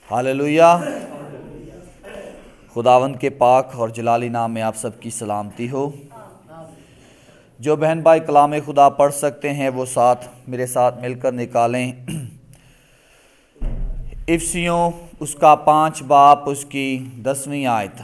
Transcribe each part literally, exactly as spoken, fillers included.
Hallelujah. खुदावंद के पाक और जलाली नाम में आप सबकी सलामती हो। जो बहन भाई कलाम खुदा पढ़ सकते हैं वो साथ मेरे साथ मिलकर निकालें। इफसियों उसका पाँच बाप उसकी दसवीं आयत।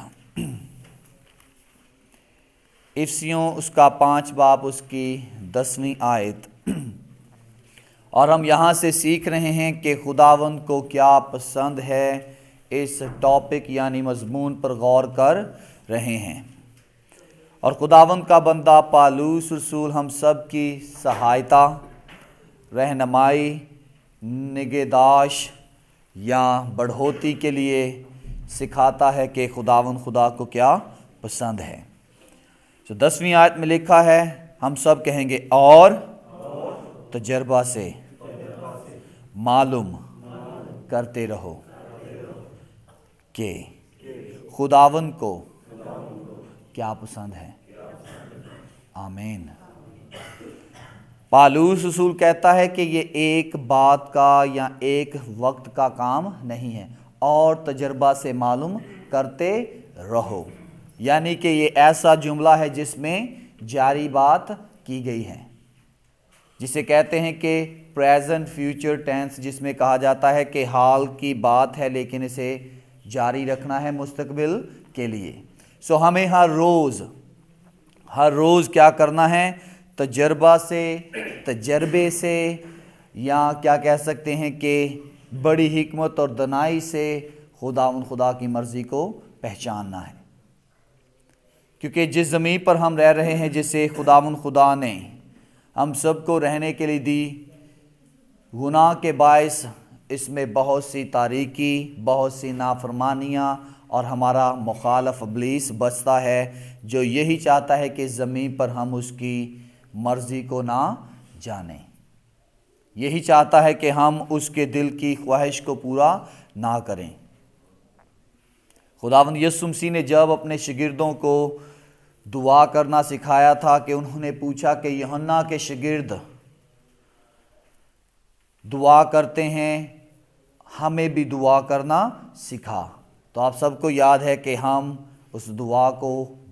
इफसियों उसका पाँच बाप उसकी दसवीं आयत। और हम यहाँ से सीख रहे हैं कि खुदावंद को क्या पसंद है। इस टॉपिक यानी मजमून पर गौर कर रहे हैं और खुदावंद का बंदा पालूस रसूल हम सब की सहायता, रहनुमाई, निगहदाश्त या बढ़ोतरी के लिए सिखाता है कि खुदावंद खुदा को क्या पसंद है। तो दसवीं आयत में लिखा है, हम सब कहेंगे और तजर्बा से मालूम करते रहो कि खुदावंद को क्या पसंद है। आमीन। पालूस रसूल कहता है कि ये एक बात का या एक वक्त का काम नहीं है, और तजर्बा से मालूम करते रहो, यानी कि ये ऐसा जुमला है जिसमें जारी बात की गई है, जिसे कहते हैं कि प्रेजेंट फ्यूचर टेंस, जिसमें कहा जाता है कि हाल की बात है लेकिन इसे जारी रखना है मुस्तकबिल के लिए। सो हमें हर रोज़ हर रोज़ क्या करना है? तजर्बा से, तजर्बे से, या क्या कह सकते हैं कि बड़ी हिकमत और दनाई से खुदा उन खुदा की मर्ज़ी को पहचानना है। क्योंकि जिस ज़मीन पर हम रह रहे हैं, जिसे खुदा उन खुदा ने हम सबको रहने के लिए दी, गुनाह के बायस इसमें बहुत सी तारीकी, बहुत सी नाफरमानियाँ और हमारा मुखालफ इब्लीस बसता है, जो यही चाहता है कि ज़मीन पर हम उसकी मर्ज़ी को ना जानें। यही चाहता है कि हम उसके दिल की ख्वाहिश को पूरा ना करें। खुदावंद यीशु मसीह ने जब अपने शागिर्दों को दुआ करना सिखाया था कि उन्होंने पूछा कि यूहन्ना के शागिर्द दुआ करते हैं, हमें भी दुआ करना सिखा। तो आप सबको याद है कि हम उस दुआ को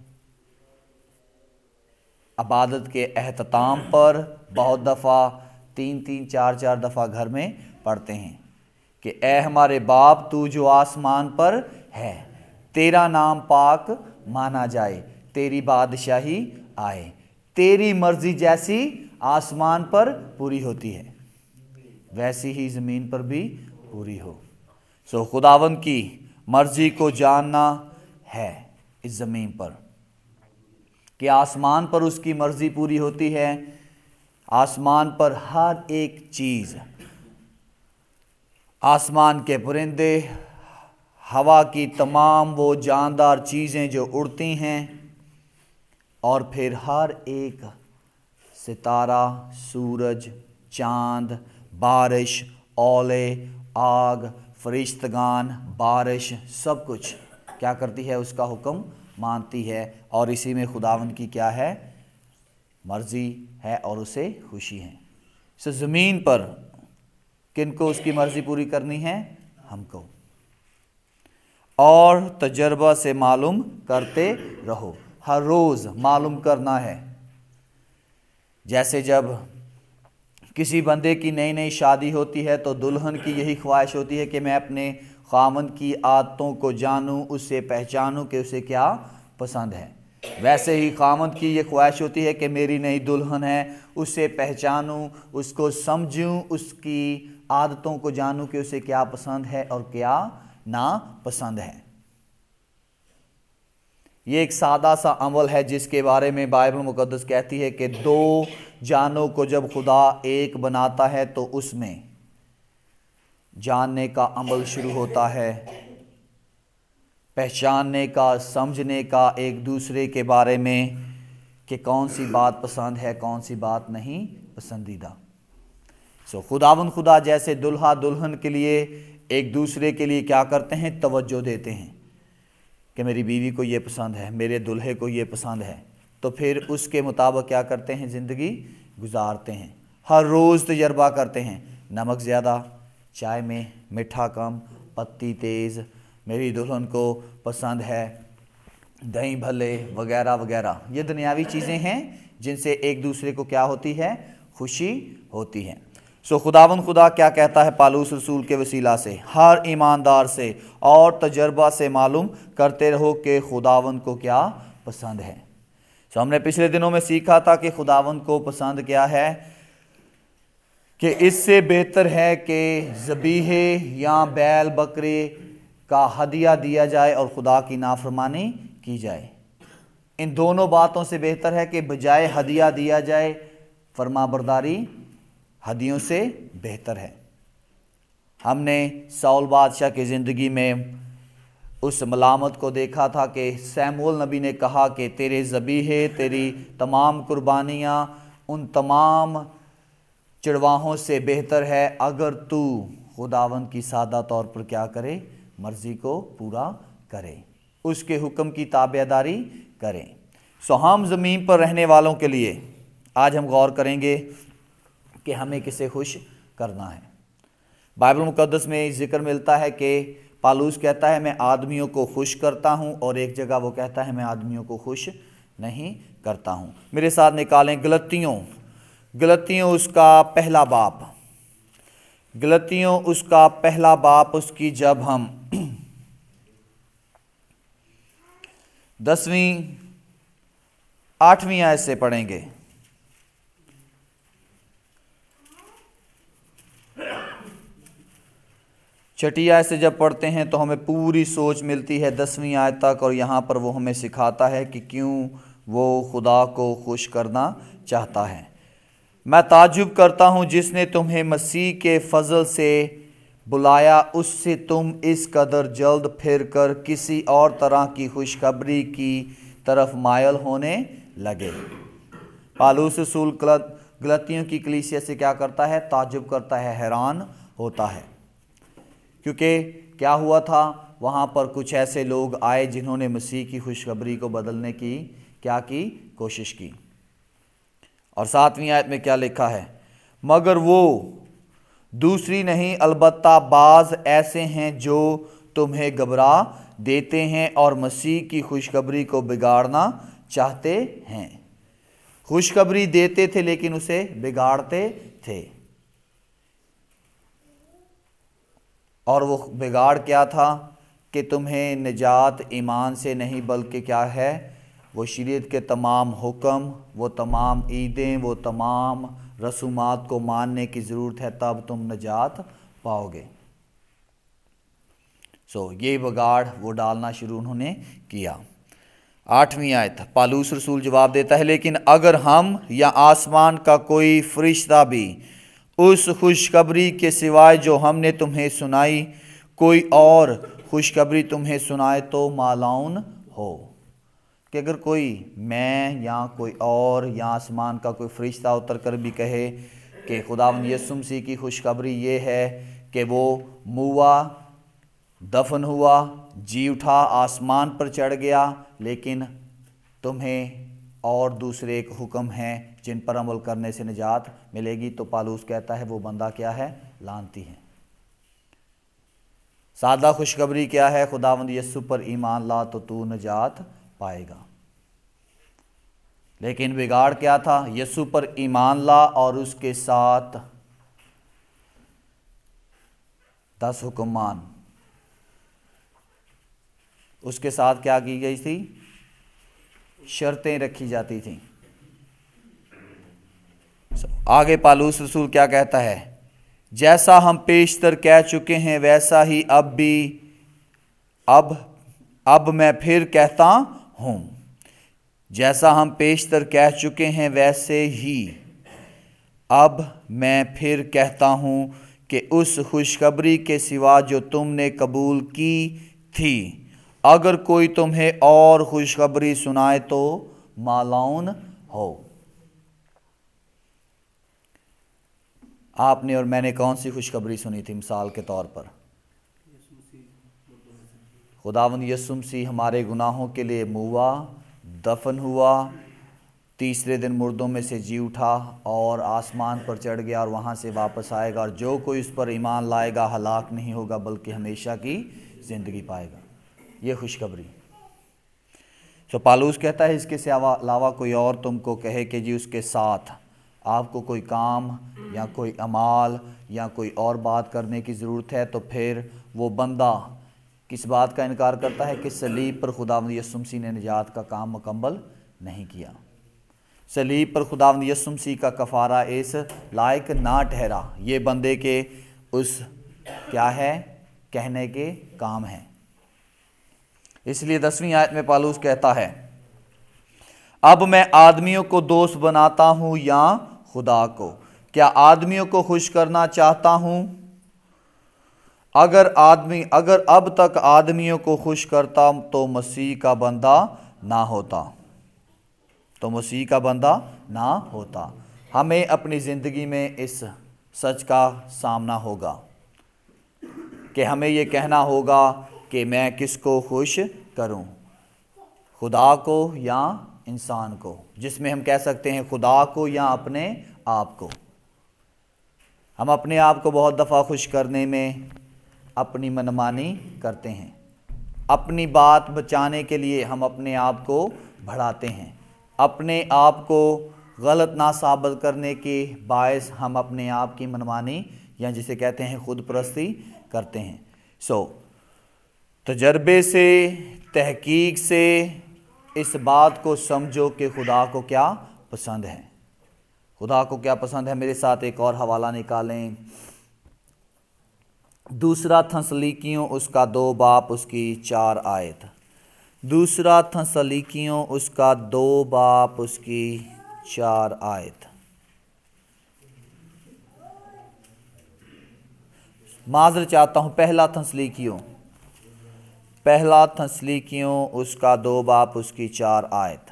इबादत के एहतमाम पर बहुत दफ़ा, तीन तीन चार चार दफ़ा घर में पढ़ते हैं कि ए हमारे बाप तू जो आसमान पर है, तेरा नाम पाक माना जाए, तेरी बादशाही आए, तेरी मर्ज़ी जैसी आसमान पर पूरी होती है वैसी ही ज़मीन पर भी पूरी हो। सो खुदावंद की मर्ज़ी को जानना है इस ज़मीन पर, कि आसमान पर उसकी मर्ज़ी पूरी होती है। आसमान पर हर एक चीज़, आसमान के परिंदे, हवा की तमाम वो जानदार चीज़ें जो उड़ती हैं, और फिर हर एक सितारा, सूरज, चाँद, बारिश, ओले, आग, फरिश्तगान, बारिश, सब कुछ क्या करती है? उसका हुक्म मानती है। और इसी में खुदावंद की क्या है? मर्ज़ी है और उसे खुशी है। इस ज़मीन पर किनको उसकी मर्ज़ी पूरी करनी है? हमको। और तजर्बा से मालूम करते रहो, हर रोज़ मालूम करना है। जैसे जब किसी बंदे की नई नई शादी होती है तो दुल्हन की यही ख्वाहिश होती है कि मैं अपने खामन की आदतों को जानूं, उससे पहचानूं कि उसे क्या पसंद है। वैसे ही खामन की ये ख्वाहिश होती है कि मेरी नई दुल्हन है, उससे पहचानूं, उसको समझूं, उसकी आदतों को जानूं कि उसे क्या पसंद है और क्या ना पसंद है। ये एक सादा सा अमल है जिसके बारे में बाइबल मुकद्दस कहती है कि दो जानों को जब खुदा एक बनाता है तो उसमें जानने का अमल शुरू होता है, पहचानने का, समझने का एक दूसरे के बारे में कि कौन सी बात पसंद है, कौन सी बात नहीं पसंदीदा। सो खुदावंद खुदा जैसे दुल्हा दुल्हन के लिए एक दूसरे के लिए क्या करते हैं? तवज्जो देते हैं कि मेरी बीवी को ये पसंद है, मेरे दुल्हे को ये पसंद है, तो फिर उसके मुताबिक क्या करते हैं? ज़िंदगी गुजारते हैं। हर रोज़ तजर्बा करते हैं, नमक ज़्यादा, चाय में मीठा कम, पत्ती तेज़, मेरी दुल्हन को पसंद है दही भल्ले वगैरह वगैरह। ये दुनियावी चीज़ें हैं जिनसे एक दूसरे को क्या होती है, खुशी होती है। सो खुदावन खुदा क्या कहता है पालूस रसूल के वसीला से, हर ईमानदार से और तजर्बा से मालूम करते रहो कि खुदावन को क्या पसंद है। सो हमने पिछले दिनों में सीखा था कि खुदावन को पसंद क्या है, कि इससे बेहतर है कि ज़बीहे या बैल बकरे का हदिया दिया जाए और खुदा की नाफरमानी की जाए। इन दोनों बातों से बेहतर है कि बजाय हदिया दिया जाए फरमाबरदारी हदियों से बेहतर है। हमने साउल बादशाह की ज़िंदगी में उस मलामत को देखा था कि सैमुअल नबी ने कहा कि तेरे ज़बीहे, तेरी तमाम कुर्बानियाँ उन तमाम चिड़वाहों से बेहतर है अगर तू खुदावन की सादा तौर पर क्या करे, मर्ज़ी को पूरा करे, उसके हुक्म की ताबेदारी करें। सो हम ज़मीन पर रहने वालों के लिए आज हम गौर करेंगे कि हमें किसे खुश करना है। बाइबल मुकद्दस में जिक्र मिलता है कि पालूस कहता है मैं आदमियों को खुश करता हूँ, और एक जगह वो कहता है मैं आदमियों को खुश नहीं करता हूँ। मेरे साथ निकालें गलतियों गलतियों उसका पहला बाप, गलतियों उसका पहला बाप, उसकी जब हम दसवीं आठवीं आयत से पढ़ेंगे। छठी आयत से जब पढ़ते हैं तो हमें पूरी सोच मिलती है दसवीं आयत तक, और यहाँ पर वो हमें सिखाता है कि क्यों वो खुदा को खुश करना चाहता है। मैं ताज्जुब करता हूँ जिसने तुम्हें मसीह के फजल से बुलाया, उससे तुम इस कदर जल्द फिर कर किसी और तरह की खुशखबरी की तरफ मायल होने लगे। पालूस रसूल गलतियों की कलीसिया से क्या करता है, ताज्जुब करता है, हैरान होता है, क्योंकि क्या हुआ था, वहाँ पर कुछ ऐसे लोग आए जिन्होंने मसीह की खुशखबरी को बदलने की क्या की कोशिश की। और सातवीं आयत में क्या लिखा है, मगर वो दूसरी नहीं अलबत्ता बाज ऐसे हैं जो तुम्हें घबरा देते हैं और मसीह की खुशखबरी को बिगाड़ना चाहते हैं। खुशखबरी देते थे लेकिन उसे बिगाड़ते थे, और वो बिगाड़ क्या था कि तुम्हें निजात ईमान से नहीं बल्कि क्या है, वो शरीयत के तमाम हुक्म, वो तमाम ईदें, वो तमाम रसूमात को मानने की ज़रूरत है, तब तुम निजात पाओगे। सो so, ये बिगाड़ वो डालना शुरू उन्होंने किया। आठवीं आयत, पालूस रसूल जवाब देता है, लेकिन अगर हम या आसमान का कोई फरिश्ता भी उस खुशखबरी के सिवाय जो हमने तुम्हें सुनाई कोई और खुशखबरी तुम्हें सुनाए तो मालाउन हो। कि अगर कोई मैं या कोई और या आसमान का कोई फरिश्ता उतर कर भी कहे कि खुदावंद यीशु मसीह की खुशखबरी ये है कि वो मुआ, दफन हुआ, जी उठा, आसमान पर चढ़ गया, लेकिन तुम्हें और दूसरे एक हुक्म हैं जिन पर अमल करने से निजात मिलेगी, तो पालूस कहता है वो बंदा क्या है, लानती है। सादा खुशखबरी क्या है, खुदावंद यीशु पर ईमान ला तो तू निजात पाएगा। लेकिन बिगाड़ क्या था, यीशु पर ईमान ला और उसके साथ दस हुक्म मान। उसके साथ क्या की गई थी, शर्तें रखी जाती थी। आगे पालूस रसूल क्या कहता है, जैसा हम पेशतर कह चुके हैं वैसा ही अब भी अब अब मैं फिर कहता हूं। जैसा हम पेशतर कह चुके हैं वैसे ही अब मैं फिर कहता हूं कि उस खुशखबरी के सिवा जो तुमने कबूल की थी, अगर कोई तुम्हें और खुशखबरी सुनाए तो मालाउन हो। आपने और मैंने कौन सी खुशखबरी सुनी थी? मिसाल के तौर पर खुदावंद यीशु मसीह हमारे गुनाहों के लिए मुआ, दफन हुआ, तीसरे दिन मुर्दों में से जी उठा और आसमान पर चढ़ गया और वहाँ से वापस आएगा, और जो कोई उस पर ईमान लाएगा हलाक नहीं होगा बल्कि हमेशा की ज़िंदगी पाएगा। ये खुशखबरी। तो पालूस कहता है इसके अलावा कोई और तुमको कहे कि जी उसके साथ आपको कोई काम या कोई अमाल या कोई और बात करने की ज़रूरत है, तो फिर वो बंदा किस बात का इनकार करता है कि सलीब पर खुदावंद यीशु मसीह ने निजात का काम मुकम्मल नहीं किया। सलीब पर खुदावंद यीशु मसीह का कफ़ारा इस लायक ना ठहरा। ये बंदे के उस क्या है कहने के काम है। इसलिए दसवीं आयत में पालूस कहता है, अब मैं आदमियों को दोस्त बनाता हूं या खुदा को? क्या आदमियों को खुश करना चाहता हूं? अगर आदमी अगर अब तक आदमियों को खुश करता तो मसीह का बंदा ना होता तो मसीह का बंदा ना होता। हमें अपनी ज़िंदगी में इस सच का सामना होगा कि हमें ये कहना होगा कि मैं किसको खुश करूं, खुदा को या इंसान को, जिसमें हम कह सकते हैं खुदा को या अपने आप को। हम अपने आप को बहुत दफ़ा खुश करने में अपनी मनमानी करते हैं। अपनी बात बचाने के लिए हम अपने आप को बढ़ाते हैं। अपने आप को गलत ना साबित करने के बायस हम अपने आप की मनमानी या जिसे कहते हैं खुद परस्ती करते हैं। सो तजर्बे से, तहकीक से इस बात को समझो कि खुदा को क्या पसंद है। खुदा को क्या पसंद है। मेरे साथ एक और हवाला निकालें। दूसरा थस्सलुनीकियों उसका दो बाप उसकी चार आयत। दूसरा थस्सलुनीकियों उसका दो बाप उसकी चार आयत। माज़रत चाहता हूँ, पहला थस्सलुनीकियों पहला थस्सलुनीकियों उसका दो बाप उसकी चार आयत।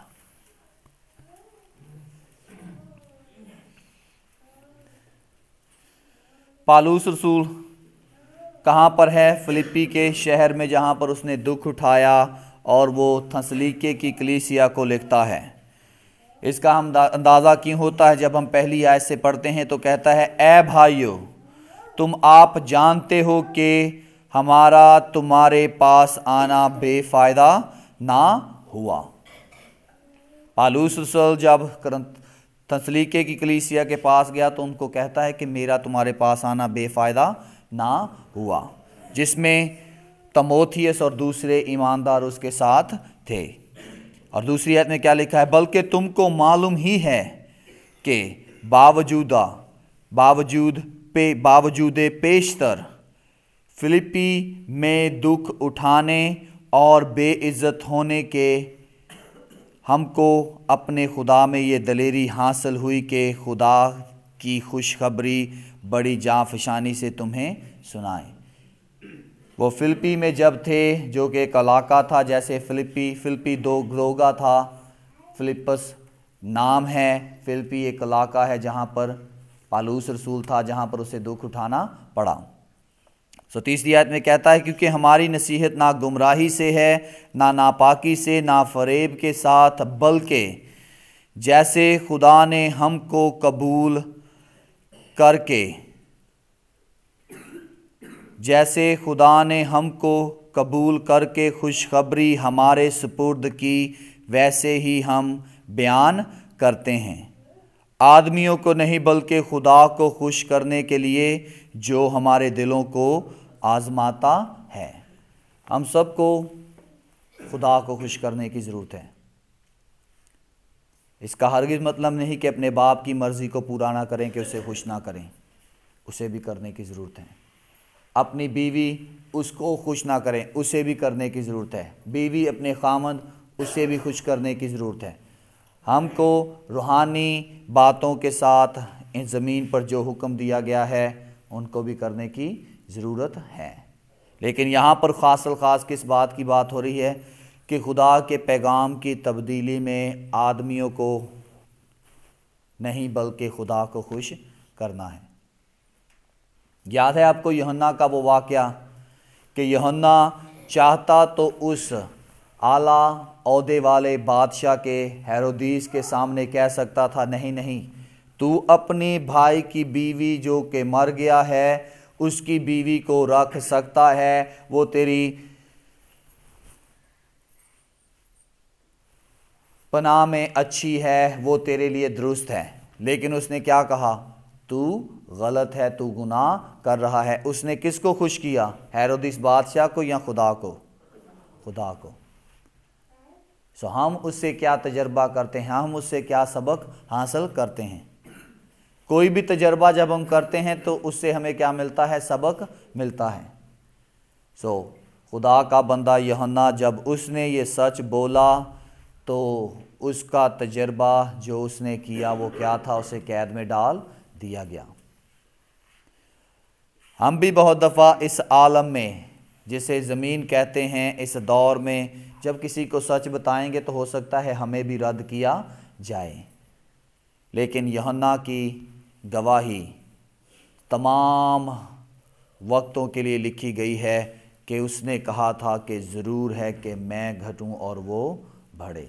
पालूस रसूल कहाँ पर है? फिलिप्पी के शहर में, जहाँ पर उसने दुख उठाया, और वो थस्सलुनीके की कलीसिया को लिखता है। इसका हम अंदाज़ा क्यों होता है? जब हम पहली आयत से पढ़ते हैं तो कहता है, ऐ भाइयों, तुम आप जानते हो कि हमारा तुम्हारे पास आना बेफायदा ना हुआ। पालूस रसूल जब थस्सलुनीके की कलीसिया के पास गया तो उनको कहता है कि मेरा तुम्हारे पास आना बेफायदा ना हुआ, जिसमें तीमुथियुस और दूसरे ईमानदार उसके साथ थे। और दूसरी आयत में क्या लिखा है? बल्कि तुमको मालूम ही है कि बावजूदा बावजूद पे बावजूदे पेशतर फिलिप्पी में दुख उठाने और बेइज्जत होने के हमको अपने खुदा में ये दलेरी हासिल हुई कि खुदा की खुशखबरी बड़ी जाँफशानी से तुम्हें सुनाएं। वो फिलिप्पी में जब थे, जो कि एक इलाका था, जैसे फिलिप्पी फिलिप्पी दो ग्रोगा था, फिलिप्पस नाम है, फिलिप्पी एक इलाका है जहाँ पर पालूस रसूल था, जहाँ पर उसे दुख उठाना पड़ा। सो तीसरी आयत में कहता है, क्योंकि हमारी नसीहत ना गुमराही से है, ना नापाकी से, ना फरेब के साथ, बल्कि जैसे खुदा ने हमको कबूल करके जैसे खुदा ने हमको कबूल करके खुशखबरी हमारे सुपुर्द की, वैसे ही हम बयान करते हैं। आदमियों को नहीं बल्कि खुदा को खुश करने के लिए, जो हमारे दिलों को आजमाता है। हम सबको खुदा को खुश करने की ज़रूरत है। इसका हरगिज़ मतलब नहीं कि अपने बाप की मर्ज़ी को पूरा ना करें कि उसे खुश ना करें, उसे भी करने की ज़रूरत है। अपनी बीवी उसको खुश ना करें, उसे भी करने की ज़रूरत है। बीवी अपने खामद, उसे भी खुश करने की ज़रूरत है। हमको रूहानी बातों के साथ इस ज़मीन पर जो हुक्म दिया गया है उनको भी करने की ज़रूरत है। लेकिन यहाँ पर ख़ास ख़ास किस बात की बात हो रही है कि खुदा के पैगाम की तब्दीली में आदमियों को नहीं बल्कि खुदा को खुश करना है। याद है आपको यूहन्ना का वो वाक़या कि यूहन्ना चाहता तो उस आला औहदे वाले बादशाह के हेरोदीस के सामने कह सकता था, नहीं नहीं, तू अपने भाई की बीवी जो कि मर गया है उसकी बीवी को रख सकता है, वो तेरी पनाह में अच्छी है, वो तेरे लिए दुरुस्त है। लेकिन उसने क्या कहा, तू गलत है, तू गुनाह कर रहा है। उसने किसको खुश किया, हेरोदिस बादशाह को या खुदा को? खुदा को। सो हम उससे क्या तजर्बा करते हैं, हम उससे क्या सबक हासिल करते हैं? कोई भी तजर्बा जब हम करते हैं तो उससे हमें क्या मिलता है, सबक मिलता है। सो खुदा का बंदा यूहन्ना जब उसने ये सच बोला तो उसका तजर्बा जो उसने किया वो क्या था, उसे कैद में डाल दिया गया। हम भी बहुत दफ़ा इस आलम में, जिसे ज़मीन कहते हैं, इस दौर में जब किसी को सच बताएंगे तो हो सकता है हमें भी रद्द किया जाए। लेकिन यूहन्ना की गवाही तमाम वक्तों के लिए लिखी गई है कि उसने कहा था कि ज़रूर है कि मैं घटूं और वो बढ़े।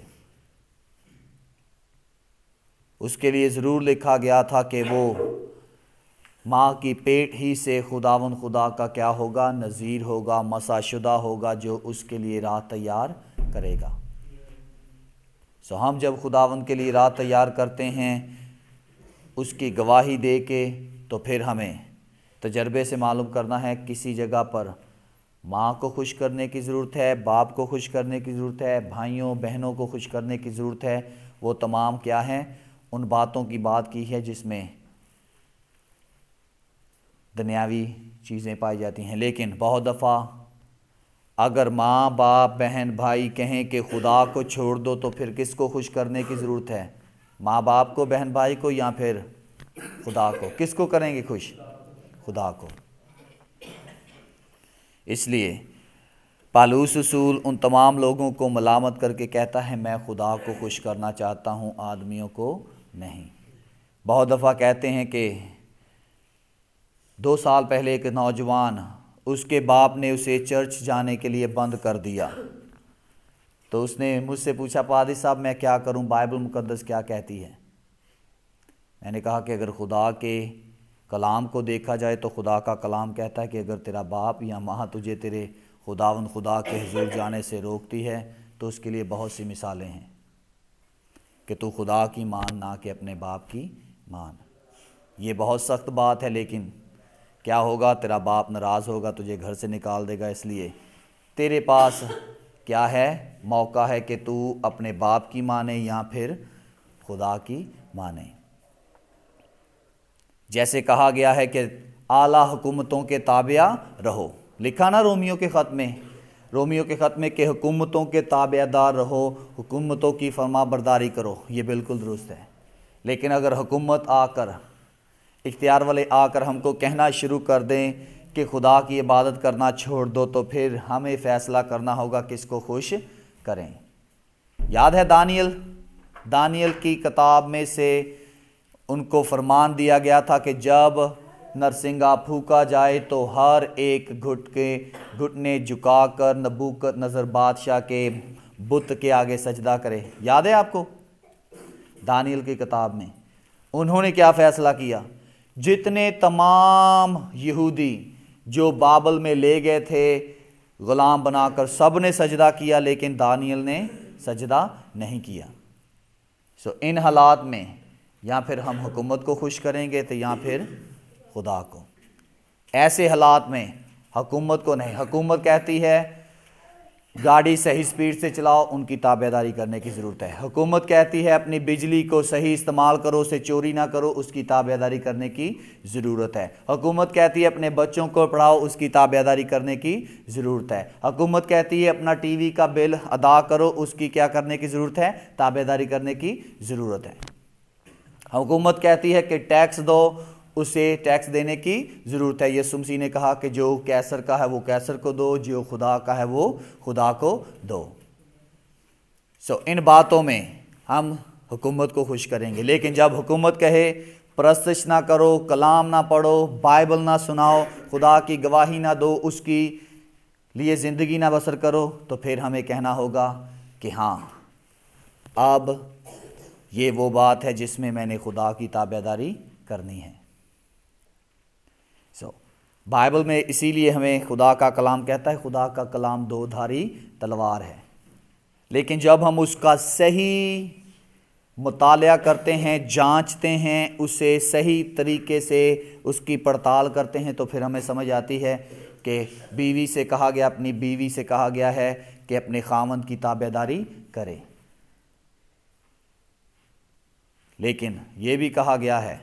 उसके लिए ज़रूर लिखा गया था कि वो माँ की पेट ही से खुदावन खुदा का क्या होगा, नज़ीर होगा, मसाशुदा होगा, जो उसके लिए राह तैयार करेगा। सो हम जब खुदावन के लिए राह तैयार करते हैं उसकी गवाही दे के, तो फिर हमें तजर्बे से मालूम करना है किसी जगह पर माँ को खुश करने की ज़रूरत है, बाप को खुश करने की ज़रूरत है, भाइयों बहनों को खुश करने की ज़रूरत है। वो तमाम क्या हैं, उन बातों की बात की है जिसमें दुनियावी चीज़ें पाई जाती हैं। लेकिन बहुत दफ़ा अगर माँ बाप बहन भाई कहें कि खुदा को छोड़ दो, तो फिर किसको खुश करने की ज़रूरत है, माँ बाप को, बहन भाई को, या फिर खुदा को? किसको करेंगे खुश? खुदा को। इसलिए पालूस रसूल उन तमाम लोगों को मलामत करके कहता है, मैं खुदा को खुश करना चाहता हूँ, आदमियों को नहीं। बहुत दफ़ा कहते हैं कि दो साल पहले एक नौजवान, उसके बाप ने उसे चर्च जाने के लिए बंद कर दिया, तो उसने मुझसे पूछा, पादरी साहब मैं क्या करूं, बाइबल मुकद्दस क्या कहती है? मैंने कहा कि अगर खुदा के कलाम को देखा जाए तो खुदा का कलाम कहता है कि अगर तेरा बाप या माँ तुझे तेरे खुदावन खुदा के हुजूर जाने से रोकती है तो उसके लिए बहुत सी मिसालें हैं कि तू खुदा की मान, ना कि अपने बाप की मान। ये बहुत सख्त बात है, लेकिन क्या होगा, तेरा बाप नाराज़ होगा, तुझे घर से निकाल देगा। इसलिए तेरे पास क्या है, मौका है कि तू अपने बाप की माने या फिर खुदा की माने। जैसे कहा गया है कि आला हुकूमतों के ताबिया रहो, लिखा ना रोमियो के ख़त में, रोमियो के ख़त में कि हुकूमतों के ताबेदार रहो, हुकूमतों की फरमा बरदारी करो। ये बिल्कुल दुरुस्त है। लेकिन अगर हुकूमत आकर, इख्तियार वाले आकर हमको कहना शुरू कर दें कि खुदा की इबादत करना छोड़ दो, तो फिर हमें फ़ैसला करना होगा किसको खुश करें। याद है दानियल, दानियल की किताब में से उनको फरमान दिया गया था कि जब नरसिंगा फूका जाए तो हर एक घुट के घुटने झुकाकर नबूकदनेस्सर बादशाह के बुत के आगे सजदा करे। याद है आपको? दानियल की किताब में उन्होंने क्या फ़ैसला किया? जितने तमाम यहूदी जो बाबल में ले गए थे ग़ुलाम बनाकर, सब ने सजदा किया, लेकिन दानियल ने सजदा नहीं किया। सो इन हालात में या फिर हम हुकूमत को खुश करेंगे तो या फिर खुदा को। ऐसे हालात में हुकूमत को नहीं, हुकूमत कहती है गाड़ी सही स्पीड से चलाओ, उनकी ताबेदारी करने की ज़रूरत है। हुकूमत कहती है अपनी बिजली को सही इस्तेमाल करो, उसे चोरी ना करो, उसकी ताबेदारी करने की ज़रूरत है। हुकूमत कहती है अपने बच्चों को पढ़ाओ, उसकी ताबेदारी करने की ज़रूरत है। हुकूमत कहती है अपना टीवी का बिल अदा करो, उसकी क्या करने की ज़रूरत है? ताबेदारी करने की ज़रूरत है। हुकूमत कहती है कि टैक्स दो, उसे टैक्स देने की ज़रूरत है। यीशु मसीह ने कहा कि जो कैसर का है वो कैसर को दो, जो खुदा का है वो खुदा को दो। सो इन बातों में हम हुकूमत को खुश करेंगे। लेकिन जब हुकूमत कहे परस्तिश ना करो, कलाम ना पढ़ो, बाइबल ना सुनाओ, खुदा की गवाही ना दो, उसकी लिए ज़िंदगी ना बसर करो, तो फिर हमें कहना होगा कि हाँ, अब ये वो बात है जिसमें मैंने खुदा की ताबेदारी करनी है। सो so, बाइबल में इसीलिए हमें खुदा का कलाम कहता है, खुदा का कलाम दो धारी तलवार है। लेकिन जब हम उसका सही मुतालिया करते हैं, जांचते हैं, उसे सही तरीके से उसकी पड़ताल करते हैं, तो फिर हमें समझ आती है कि बीवी से कहा गया, अपनी बीवी से कहा गया है कि अपने खामंद की ताबेदारी करे। लेकिन ये भी कहा गया है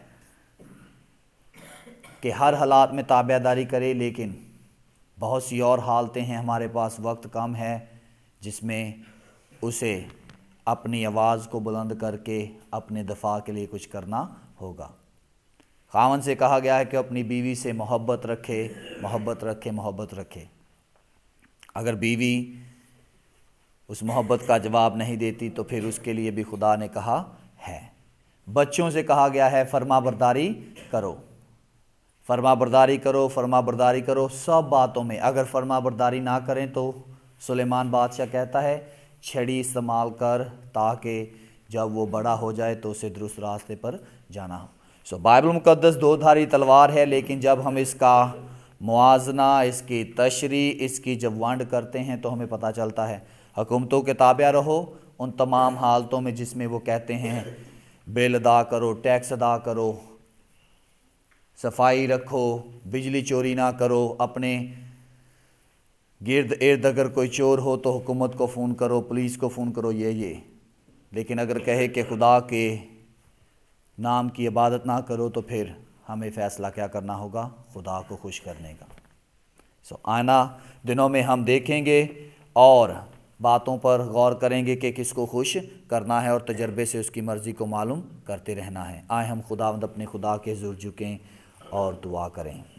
कि हर हालात में ताबेदारी करे, लेकिन बहुत सी और हालतें हैं, हमारे पास वक्त कम है, जिसमें उसे अपनी आवाज़ को बुलंद करके अपने दफा के लिए कुछ करना होगा। खामन से कहा गया है कि अपनी बीवी से मोहब्बत रखे, मोहब्बत रखे, मोहब्बत रखे। अगर बीवी उस मोहब्बत का जवाब नहीं देती तो फिर उसके लिए भी खुदा ने कहा है। बच्चों से कहा गया है फरमाबरदारी करो, फरमाबरदारी करो, फरमाबरदारी करो सब बातों में। अगर फरमाबरदारी ना करें तो सुलेमान बादशाह कहता है छड़ी इस्तेमाल कर, ताकि जब वो बड़ा हो जाए तो उसे दुरुस्त रास्ते पर जाना हो। सो बाइबल मुकद्दस दो धारी तलवार है, लेकिन जब हम इसका मुआजना, इसकी तशरी, इसकी जब वंड करते हैं तो हमें पता चलता है हुकूमतों के ताबे रहो उन तमाम हालतों में जिसमें वो कहते हैं बिल अदा करो, टैक्स अदा करो, सफाई रखो, बिजली चोरी ना करो, अपने गिर्द इर्द अगर कोई चोर हो तो हुकूमत को फ़ोन करो, पुलिस को फ़ोन करो, ये ये लेकिन अगर कहे कि खुदा के नाम की इबादत ना करो तो फिर हमें फ़ैसला क्या करना होगा? खुदा को खुश करने का। सो आना दिनों में हम देखेंगे और बातों पर गौर करेंगे कि किसको खुश करना है और तजर्बे से उसकी मर्ज़ी को मालूम करते रहना है। आए हम खुदावंद अपने खुदा के ज़ुर झुकें और दुआ करें।